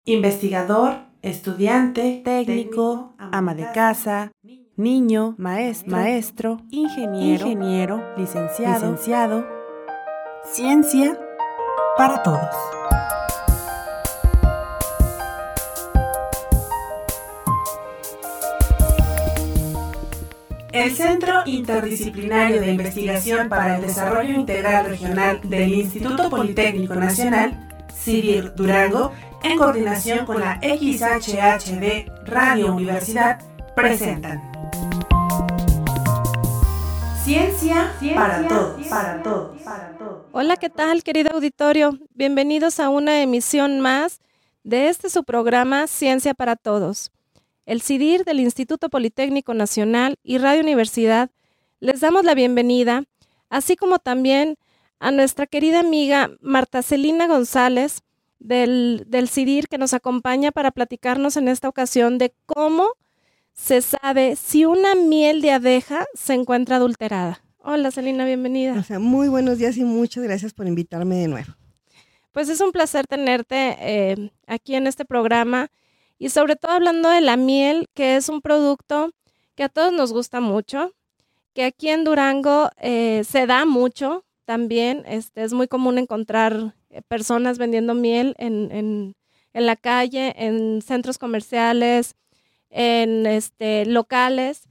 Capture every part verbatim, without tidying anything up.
investigador, estudiante, técnico, ama de casa, niño, maestro, maestro ingeniero, ingeniero, licenciado, licenciado. Ciencia para todos. El Centro Interdisciplinario de Investigación para el Desarrollo Integral Regional del Instituto Politécnico Nacional, CIDIR Durango, en coordinación con la X H H D Radio Universidad, presentan Ciencia, Ciencia para, todos, para todos, para todos. Hola, ¿qué tal, querido auditorio? Bienvenidos a una emisión más de este su programa Ciencia para Todos. El CIDIR del Instituto Politécnico Nacional y Radio Universidad les damos la bienvenida, así como también a nuestra querida amiga Marta Celina González del, del CIDIR, que nos acompaña para platicarnos en esta ocasión de cómo se sabe si una miel de abeja se encuentra adulterada. Hola, Celina, bienvenida. O sea, muy buenos días y muchas gracias por invitarme de nuevo. Pues es un placer tenerte eh, aquí en este programa. Y sobre todo hablando de la miel, que es un producto que a todos nos gusta mucho, que aquí en Durango eh, se da mucho también. Este, es muy común encontrar personas vendiendo miel en, en, en la calle, en centros comerciales, en este, locales.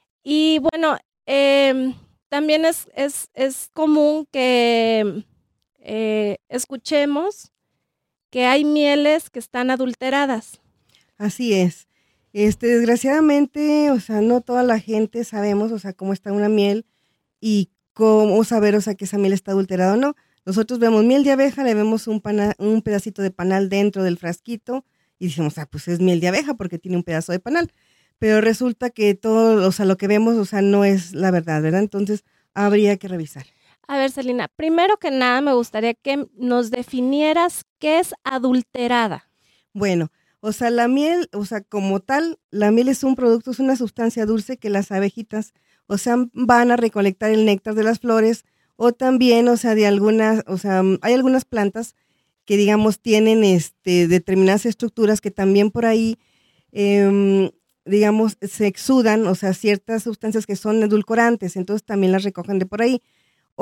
Y bueno, eh, también es, es, es común que eh, escuchemos que hay mieles que están adulteradas. Así es. Este, desgraciadamente, o sea, no toda la gente sabemos, o sea, cómo está una miel y cómo saber, o sea, que esa miel está adulterada o no. Nosotros vemos miel de abeja, le vemos un, pana, un pedacito de panal dentro del frasquito y decimos, ah, pues es miel de abeja porque tiene un pedazo de panal. Pero resulta que todo, o sea, lo que vemos, o sea, no es la verdad, ¿verdad? Entonces, habría que revisar. A ver, Celina, primero que nada me gustaría que nos definieras qué es adulterada. Bueno, o sea, la miel, o sea, como tal, la miel es un producto, es una sustancia dulce que las abejitas, o sea, van a recolectar el néctar de las flores o también, o sea, de algunas, o sea, hay algunas plantas que, digamos, tienen este, determinadas estructuras que también por ahí, eh, digamos, se exudan, o sea, ciertas sustancias que son edulcorantes, entonces también las recogen de por ahí.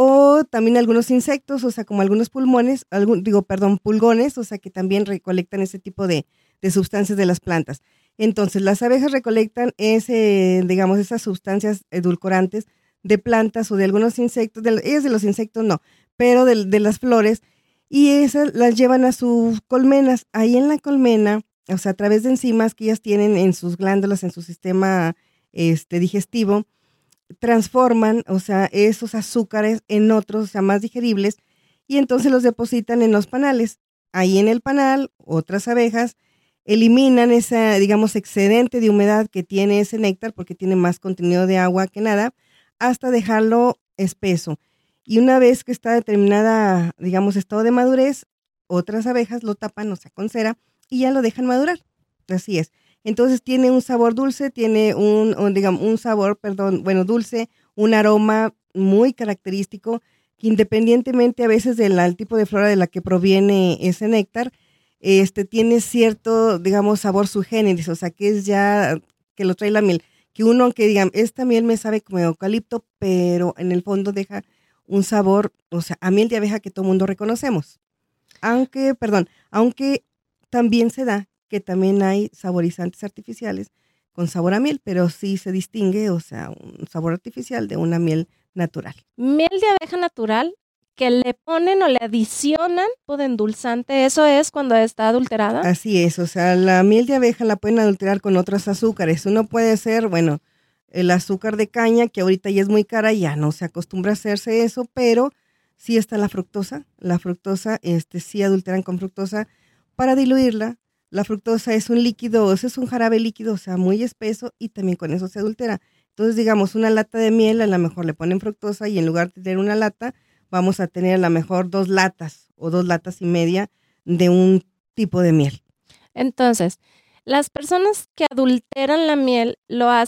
O también algunos insectos, o sea, como algunos pulmones, algún, digo, perdón, pulgones, o sea, que también recolectan ese tipo de, de sustancias de las plantas. Entonces, las abejas recolectan ese, digamos, esas sustancias edulcorantes de plantas o de algunos insectos, de, ellas de los insectos no, pero de, de las flores, y esas las llevan a sus colmenas. Ahí en la colmena, o sea, a través de enzimas que ellas tienen en sus glándulas, en su sistema este, digestivo, transforman, o sea, esos azúcares en otros, o sea, más digeribles, y entonces los depositan en los panales. Ahí en el panal, otras abejas eliminan ese, digamos, excedente de humedad que tiene ese néctar, porque tiene más contenido de agua que nada, hasta dejarlo espeso. Y una vez que está determinada, digamos, estado de madurez, otras abejas lo tapan, o sea, con cera, y ya lo dejan madurar. Así es. Entonces tiene un sabor dulce, tiene un, un, digamos, un sabor, perdón, bueno, dulce, un aroma muy característico, que independientemente a veces del al tipo de flora de la que proviene ese néctar, este tiene cierto, digamos, sabor sui generis, o sea, que es ya, que lo trae la miel, que uno, aunque digan, esta miel me sabe como eucalipto, pero en el fondo deja un sabor, o sea, a miel de abeja que todo mundo reconocemos. Aunque, perdón, aunque también se da que también hay saborizantes artificiales con sabor a miel, pero sí se distingue, o sea, un sabor artificial de una miel natural. Miel de abeja natural que le ponen o le adicionan tipo de endulzante, ¿eso es cuando está adulterada? Así es, o sea, la miel de abeja la pueden adulterar con otros azúcares. Uno puede ser, bueno, el azúcar de caña, que ahorita ya es muy cara, ya no se acostumbra a hacerse eso, pero sí está la fructosa. La fructosa, este, sí adulteran con fructosa para diluirla. La fructosa es un líquido, es un jarabe líquido, o sea, muy espeso, y también con eso se adultera. Entonces, digamos, una lata de miel, a lo mejor le ponen fructosa y en lugar de tener una lata, vamos a tener a lo mejor dos latas o dos latas y media de un tipo de miel. Entonces, las personas que adulteran la miel lo hacen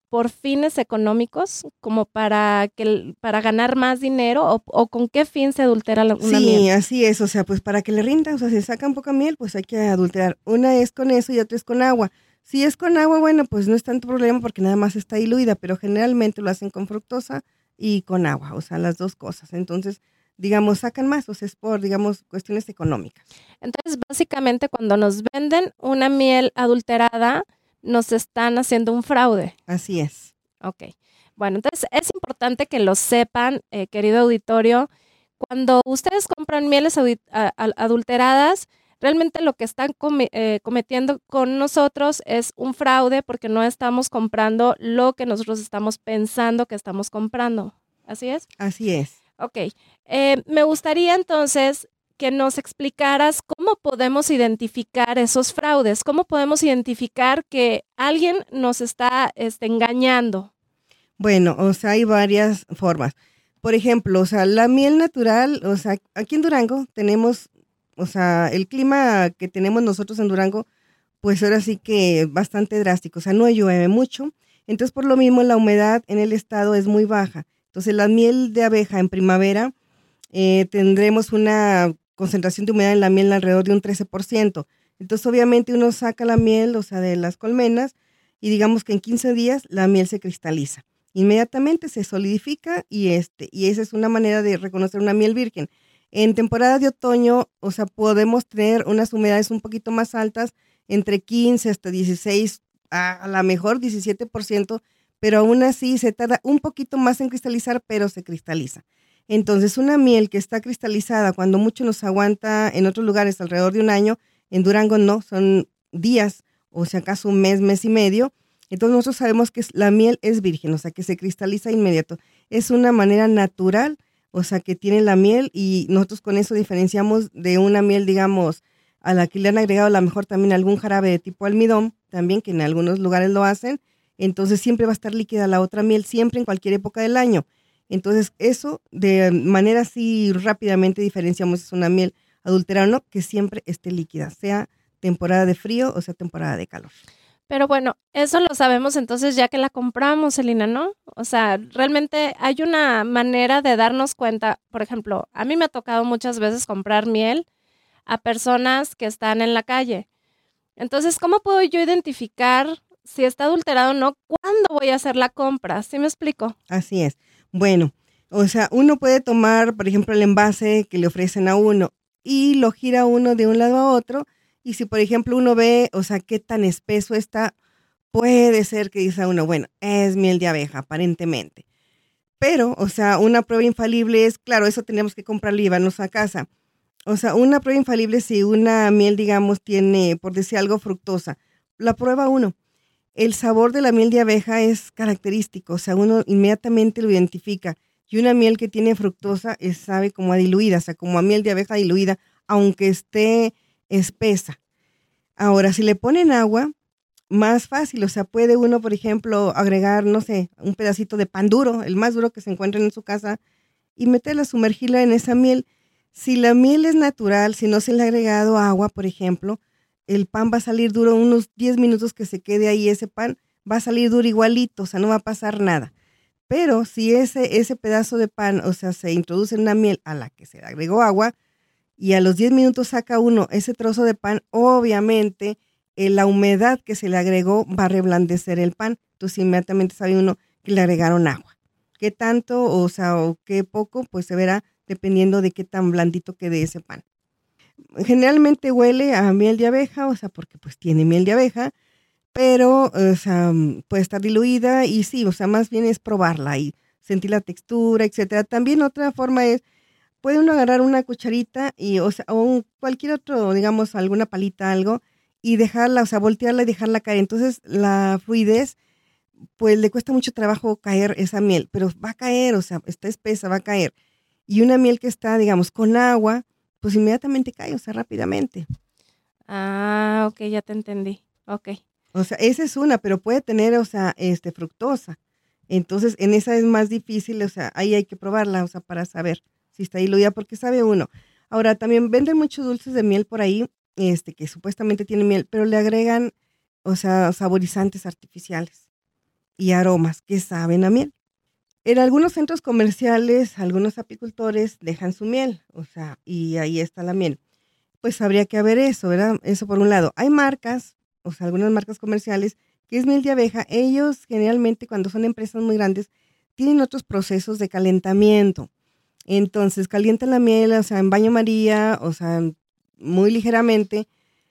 por fines económicos, como para que para ganar más dinero, o, o con qué fin se adultera la- una Sí, miel? así es, o sea, pues para que le rinda, o sea, si sacan poca miel, pues hay que adulterar. Una es con eso y otra es con agua. Si es con agua, bueno, pues no es tanto problema porque nada más está diluida, pero generalmente lo hacen con fructosa y con agua, o sea, las dos cosas. Entonces, digamos, sacan más, o sea, es por, digamos, cuestiones económicas. Entonces, básicamente, cuando nos venden una miel adulterada, nos están haciendo un fraude. Así es. Ok. Bueno, entonces es importante que lo sepan, eh, querido auditorio. Cuando ustedes compran mieles audi- a- a- adulteradas, realmente lo que están come- eh, cometiendo con nosotros es un fraude porque no estamos comprando lo que nosotros estamos pensando que estamos comprando. ¿Así es? Así es. Ok. Eh, me gustaría entonces que nos explicaras cómo podemos identificar esos fraudes, cómo podemos identificar que alguien nos está este, engañando. Bueno, o sea, hay varias formas. Por ejemplo, o sea, la miel natural, o sea, aquí en Durango tenemos, o sea, el clima que tenemos nosotros en Durango, pues ahora sí que bastante drástico, o sea, no llueve mucho, entonces por lo mismo la humedad en el estado es muy baja. Entonces la miel de abeja en primavera eh, tendremos una concentración de humedad en la miel alrededor de un trece por ciento. Entonces obviamente uno saca la miel, o sea, de las colmenas y digamos que en quince días la miel se cristaliza. Inmediatamente se solidifica y, este, y esa es una manera de reconocer una miel virgen. En temporada de otoño, o sea, podemos tener unas humedades un poquito más altas, entre quince hasta dieciséis, a, a lo mejor diecisiete por ciento, pero aún así se tarda un poquito más en cristalizar, pero se cristaliza. Entonces, una miel que está cristalizada, cuando mucho nos aguanta en otros lugares alrededor de un año, en Durango no, son días, o si acaso un mes, mes y medio. Entonces nosotros sabemos que la miel es virgen, o sea, que se cristaliza inmediato. Es una manera natural, o sea, que tiene la miel y nosotros con eso diferenciamos de una miel, digamos, a la que le han agregado a lo mejor también algún jarabe de tipo almidón, también que en algunos lugares lo hacen. Entonces siempre va a estar líquida la otra miel, siempre en cualquier época del año. Entonces eso de manera así rápidamente diferenciamos es una miel adulterada o no, que siempre esté líquida, sea temporada de frío o sea temporada de calor. Pero bueno, eso lo sabemos entonces ya que la compramos, Celina, ¿no? O sea, realmente hay una manera de darnos cuenta. Por ejemplo, a mí me ha tocado muchas veces comprar miel a personas que están en la calle. Entonces, ¿cómo puedo yo identificar si está adulterado o no? ¿Cuándo voy a hacer la compra? ¿Sí me explico? Así es. Bueno, o sea, uno puede tomar, por ejemplo, el envase que le ofrecen a uno y lo gira uno de un lado a otro. Y si, por ejemplo, uno ve, o sea, qué tan espeso está, puede ser que dice uno, bueno, es miel de abeja, aparentemente. Pero, o sea, una prueba infalible es, claro, eso tenemos que comprarlo y llevarnos a casa. O sea, una prueba infalible si una miel, digamos, tiene, por decir algo, fructosa. La prueba uno. El sabor de la miel de abeja es característico, o sea, uno inmediatamente lo identifica. Y una miel que tiene fructosa es, sabe como a diluida, o sea, como a miel de abeja diluida, aunque esté espesa. Ahora, si le ponen agua, más fácil, o sea, puede uno, por ejemplo, agregar, no sé, un pedacito de pan duro, el más duro que se encuentre en su casa, y meterla, sumergirla en esa miel. Si la miel es natural, si no se le ha agregado agua, por ejemplo, el pan va a salir duro, unos diez minutos que se quede ahí ese pan, va a salir duro igualito, o sea, no va a pasar nada. Pero si ese, ese pedazo de pan, o sea, se introduce en una miel a la que se le agregó agua, y a los diez minutos saca uno ese trozo de pan, obviamente eh, la humedad que se le agregó va a reblandecer el pan. Entonces inmediatamente sabe uno que le agregaron agua. ¿Qué tanto, o sea, o qué poco? Pues se verá dependiendo de qué tan blandito quede ese pan. Generalmente huele a miel de abeja, o sea, porque pues tiene miel de abeja, pero, o sea, puede estar diluida y sí, o sea, más bien es probarla y sentir la textura, etcétera. También otra forma es, puede uno agarrar una cucharita y, o sea, o un, cualquier otro, digamos, alguna palita, algo, y dejarla, o sea, voltearla y dejarla caer. Entonces, la fluidez, pues le cuesta mucho trabajo caer esa miel, pero va a caer, o sea, está espesa, va a caer. Y una miel que está, digamos, con agua, pues inmediatamente cae, o sea, rápidamente. Ah, ok, ya te entendí. Ok. O sea, esa es una, pero puede tener, o sea, este, fructosa. Entonces, en esa es más difícil, o sea, ahí hay que probarla, o sea, para saber si está diluida, porque sabe uno. Ahora, también venden muchos dulces de miel por ahí, este, que supuestamente tienen miel, pero le agregan, o sea, saborizantes artificiales. y aromas que saben a miel. En algunos centros comerciales, algunos apicultores dejan su miel, o sea, y ahí está la miel. Pues habría que haber eso, ¿verdad? Eso por un lado. Hay marcas, o sea, algunas marcas comerciales, que es miel de abeja. Ellos generalmente, cuando son empresas muy grandes, tienen otros procesos de calentamiento. Entonces, calientan la miel, o sea, en baño María, o sea, muy ligeramente,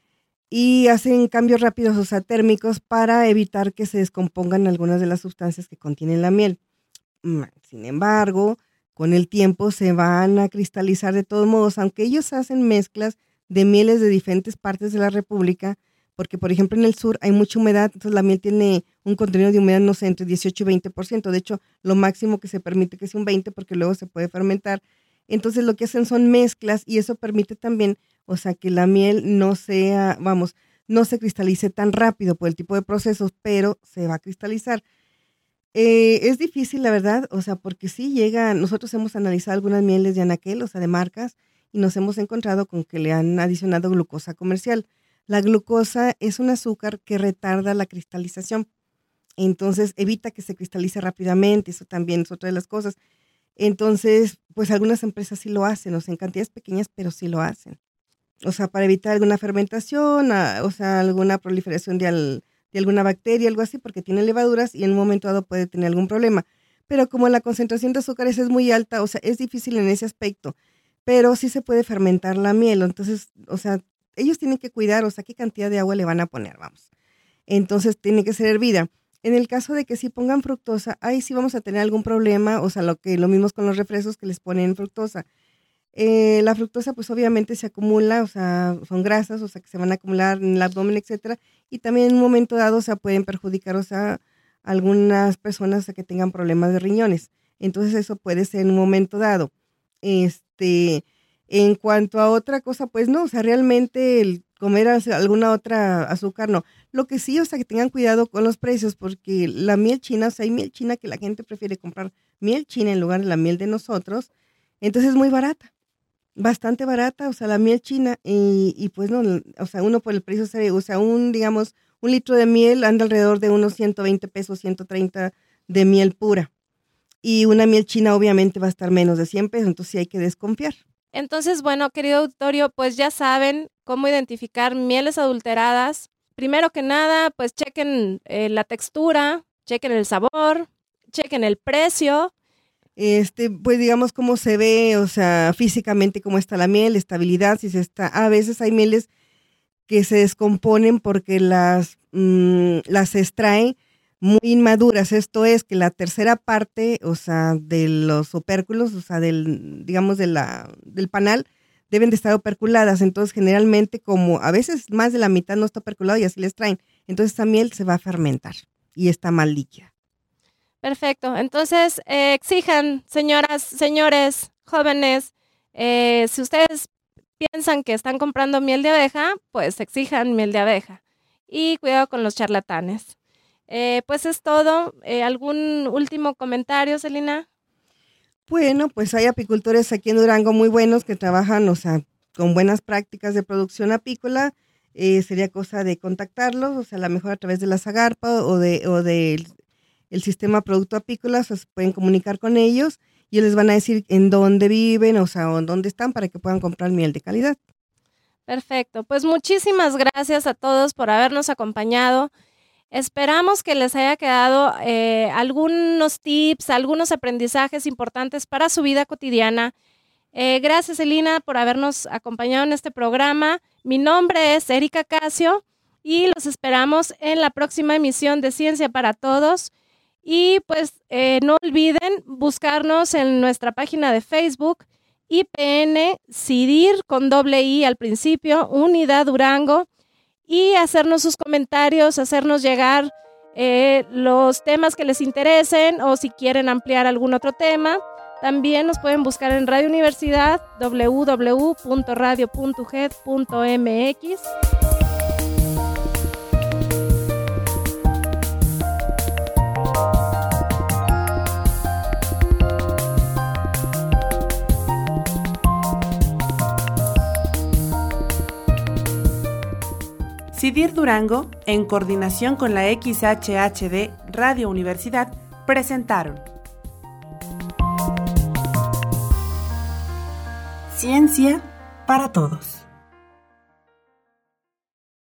y hacen cambios rápidos, o sea, térmicos, para evitar que se descompongan algunas de las sustancias que contiene la miel. Sin embargo, con el tiempo se van a cristalizar de todos modos, aunque ellos hacen mezclas de mieles de diferentes partes de la República, porque por ejemplo en el sur hay mucha humedad, entonces la miel tiene un contenido de humedad, no sé, entre dieciocho y veinte por ciento, de hecho lo máximo que se permite que sea un veinte por ciento, porque luego se puede fermentar. Entonces lo que hacen son mezclas y eso permite también, o sea, que la miel no sea, vamos, no se cristalice tan rápido por el tipo de procesos, pero se va a cristalizar. Eh, es difícil, la verdad, o sea, porque sí llega, nosotros hemos analizado algunas mieles de anaquel, o sea, de marcas, y nos hemos encontrado con que le han adicionado glucosa comercial. La glucosa es un azúcar que retarda la cristalización, entonces evita que se cristalice rápidamente, eso también es otra de las cosas. Entonces, pues algunas empresas sí lo hacen, o sea, en cantidades pequeñas, pero sí lo hacen. O sea, para evitar alguna fermentación, a, o sea, alguna proliferación de al, de alguna bacteria, algo así, porque tiene levaduras y en un momento dado puede tener algún problema. Pero como la concentración de azúcares es muy alta, o sea, es difícil en ese aspecto, pero sí se puede fermentar la miel. Entonces, o sea, ellos tienen que cuidar, o sea, qué cantidad de agua le van a poner, vamos. Entonces, tiene que ser hervida. En el caso de que si pongan fructosa, ahí sí vamos a tener algún problema, o sea, lo que lo mismo con los refrescos que les ponen fructosa. Eh, la fructosa pues obviamente se acumula, o sea, son grasas, o sea, que se van a acumular en el abdomen, etcétera, y también en un momento dado, o sea, pueden perjudicar, o sea, algunas personas, o sea, que tengan problemas de riñones. Entonces eso puede ser en un momento dado. Este, en cuanto a otra cosa, pues no, o sea, realmente el comer alguna otra azúcar, no. Lo que sí, o sea, que tengan cuidado con los precios, porque la miel china, o sea, hay miel china que la gente prefiere comprar miel china en lugar de la miel de nosotros, entonces es muy barata. Bastante barata, o sea, la miel china, y, y pues no, o sea, uno por el precio se ve, o sea, un, digamos, un litro de miel anda alrededor de unos ciento veinte pesos, ciento treinta de miel pura. Y una miel china obviamente va a estar menos de cien pesos, entonces sí hay que desconfiar. Entonces, bueno, querido auditorio, pues ya saben cómo identificar mieles adulteradas. Primero que nada, pues chequen eh, la textura, chequen el sabor, chequen el precio. Este, pues digamos cómo se ve, o sea, físicamente cómo está la miel, estabilidad, si se está, a veces hay mieles que se descomponen porque las, mmm, las extraen muy inmaduras, esto es que la tercera parte, o sea, de los opérculos, o sea, del, digamos, de la, del panal, deben de estar operculadas, entonces generalmente como a veces más de la mitad no está operculado y así les traen, entonces esta miel se va a fermentar y está más líquida. Perfecto. Entonces, eh, exijan, señoras, señores, jóvenes, eh, si ustedes piensan que están comprando miel de abeja, pues exijan miel de abeja. Y cuidado con los charlatanes. Eh, pues es todo. Eh, ¿Algún último comentario, Celina? Bueno, pues hay apicultores aquí en Durango muy buenos que trabajan, o sea, con buenas prácticas de producción apícola. Eh, sería cosa de contactarlos, o sea, a lo mejor a través de la Zagarpa o de, o de el sistema producto apícola, o sea, se pueden comunicar con ellos y ellos les van a decir en dónde viven, o sea, o en dónde están para que puedan comprar miel de calidad. Perfecto, pues muchísimas gracias a todos por habernos acompañado. Esperamos que les haya quedado eh, algunos tips, algunos aprendizajes importantes para su vida cotidiana. Eh, gracias, Celina, por habernos acompañado en este programa. Mi nombre es Erika Casio y los esperamos en la próxima emisión de Ciencia para Todos. Y pues eh, no olviden buscarnos en nuestra página de Facebook, I P N CIDIR con doble I al principio, Unidad Durango, y hacernos sus comentarios, hacernos llegar eh, los temas que les interesen o si quieren ampliar algún otro tema. También nos pueden buscar en Radio Universidad, doble u doble u doble u punto radio punto u g e d punto m x. CIDIR Durango, en coordinación con la X H H D Radio Universidad, presentaron Ciencia para Todos.